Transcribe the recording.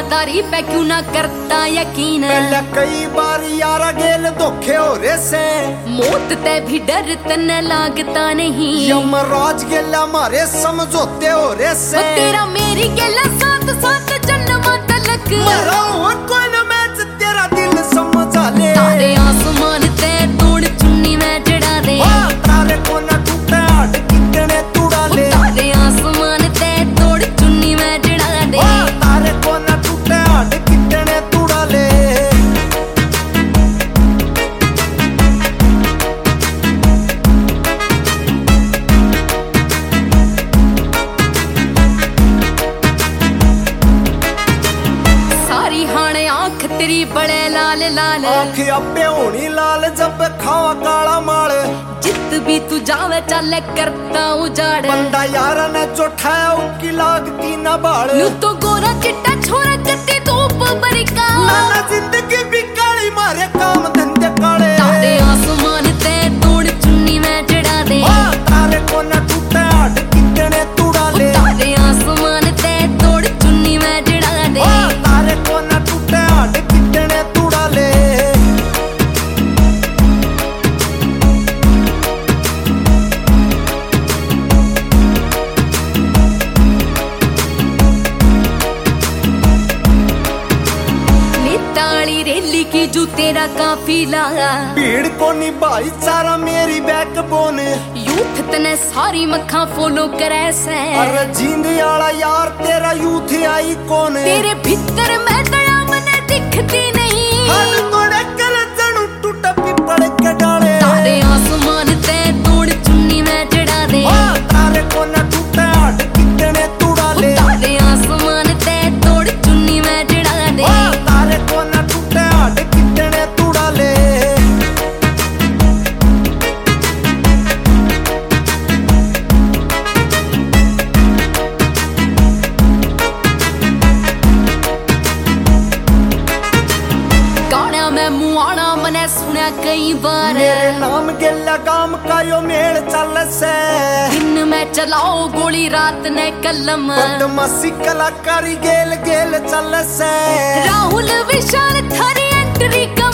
वफादारी पे क्यों ना करता यकीन। पहले कई बार यारा गेल धोखे हो रे से, मौत ते भी डर तने लागता नहीं। यमराज गेला हमारे समझौते हो रे से, तेरा मेरी गेला साथ साथ जन्म तलक। मरा और कोई न मैच तेरा दिल समझा ले। तारे आसमान ते तोड़ चुन्नी में चढ़ा दे, तारे को न टूटे हाथ कितने तुड़ा ले। तारे आसमान ते तोड़ चुन्नी में चढ़ा दे, तारे को न टूटे हाथ कितने तुड़ा ले। तेरी बड़े लाल लाल आँख अबे होनी लाल जब खावा काला माल। जित भी तू जावे चले करता उजाड़। बंदा यारा ने जो ठाया उनकी लागती न बाल। नू तो गोरा चिट्टा छोरा कत्ती धूप बरिका। नाना जिंदगी भी काली मारे काम धंधे काले। तारे आसमान ते तोड़ चुन्नी में चढ़ा दे, तारे को न टूटे हाथ कितने तुड़ा ले। तारे आसमान ते तोड़ चुन्नी में चढ़ा दे, तारे को न टूटे हाथ कितने तुड़ा ले। ताली रेली की जू तेरा काफिला। भीड़ को नी भाईचारा मेरी बैकबोन। यूथ तने सारी मखा फॉलो करे से। अरे जींद आला यार तेरा यूथ आई कौन। तेरे भीतर मैं दया मने दिखती नहीं। हर तोड़े कर जणू टूटा पिपड़ के डाले। तारे आसमान ते तोड़ चुन्नी में चढ़ा दे, तारे को न टूटे हाथ कितने तुड़ा ले। तारे आसमान ते तोड़ चुन्नी में चढ़ा दे, तारे को न टूटे हाथ कितने तुड़ा ले। मैं मुआना मने सुना कई बार। मेरे नाम गेला काम का यो मेल चल से। दिन में चलाओ गोली रात ने कलम। बदमाशी कलाकारी गेल गेल चल से। राहुल विशाल थारी एंट्री